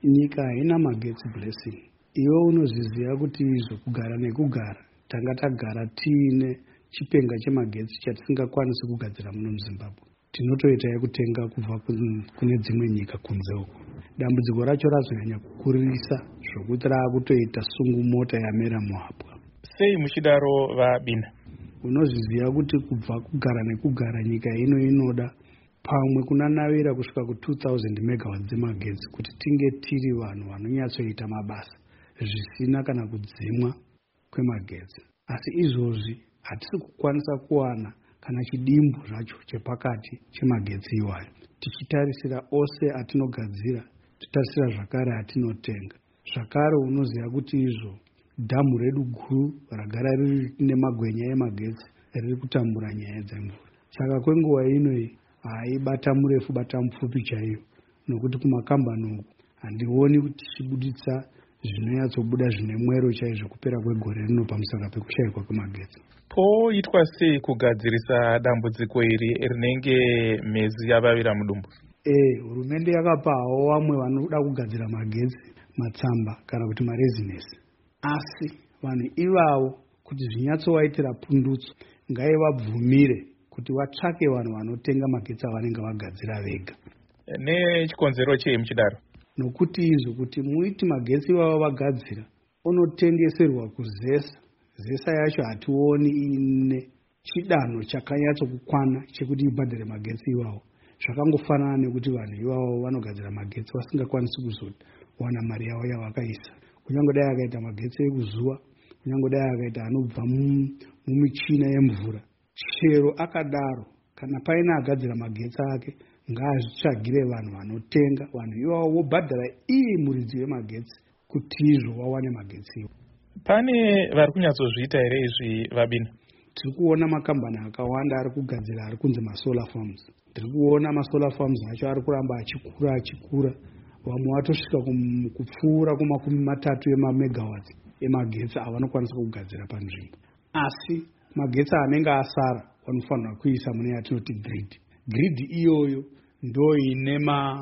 nyika haina magetsi blessing. Iwe unozviziva kuti izvo kugara nekugara tanga tagara tiine chipenga chemagetsi chatisingakwanisi kugadzira muno muZimbabwe. Tinotoita yekutenga kubva kune dzimwe nyika kunze uko. Dambudziko racho razonyanya kukuririsa zvokuti raakutoita sungumota yamera muhapwa. Sei muchidaro vaBina? Unozviziva kuti kubva kugara nekugara nyika ino inoda pamwe kunanavira kusvika ku2000 megawatts dzemagetsi kuti tinge tiri vanhu vanonyatsoita mabasa zvisina kana kudzimwa kwemagetsi. Asi izvozvi hatisi kukwanisa kuwana kana chidimbu zvacho chepakati chemagetsi iwayo. Tichitarisira ose atinogadzira, titarisira zvakare atinotenga. Zvakare unoziva kuti izvo dhamu redu guru ragara riri nemagwenya emagetsi riri kutambura nyaya dzemvura. Saka kwenguva inoyi haibata murefu bata mupfupi chaiyo, nokuti kumakambani uku handioni kuti tichibuditsa zvinonyatsobuda zvine mwero chaizvo kupera kwegore rino pamusaka pekushayikwa kwemagetsi. Poitwa sei kugadzirisa dambudziko iri rinenge mhezi yavavira mudumbu? Hurumende yakapawo vamwe vanoda kugadzira magetsi matsamba kana kuti marezinesi. Asi vanhu ivavo kuti zvinyatsovaitira pundutso ngaivabvumire kuti vatsvake vanhu vanotenga magetsi avanenge vagadzira vega. Nechikonzero chei muchidaro? Nokuti izvo kuti muiti magetsi ivavo vagadzira onotengeserwa kuzesa. Zesa yacho hationi ine chidanho chakanyatsokukwana chekuti ibhadhare magetsi ivavo. Zvakangofanana nekuti vanhu ivavo vanogadzira magetsi vasingakwanisi kuzowana mari yavo yavakaisa. Kunyange dai akaita magetsi ekuzuva, kunyange dai akaita anobva mumichina yemvura. Chero akadaro, kana paine agadzira magetsi ake, ngaazvitsvagire vanhu vanotenga, vanhu ivavo vobhadhara muridzi wemagetsi kuti izvo vawane magetsi iwo. Pane vari kunyatsozviita here izvi vaBina? Tiri kuona makambani akawanda ari kugadzira ari kunzi masolar farms. Tiri kuona masolar farms acho ari kuramba achikura. Vamwe vatosvika kupfuura ku30 emamegawatts emagetsi avanokwanisa kugadzira panzvimbo. Asi magetsi anenge asara vanofanira kuisa mune yatinoti grid. Grid iyoyo ndo ine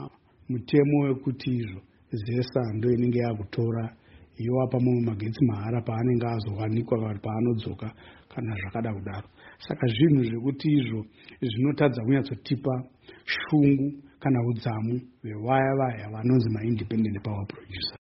mutemo wekuti izvo zesa ndo inenge yakutora yovapa mamwe magetsi mahara paanenge azowanikwa kana paanodzoka kana zvakada kudaro. Saka zvinhu zvekuti izvo zvinotadza kunyatsotipa shungu kana udzamu hwevaya vanonzi maindependent power producer.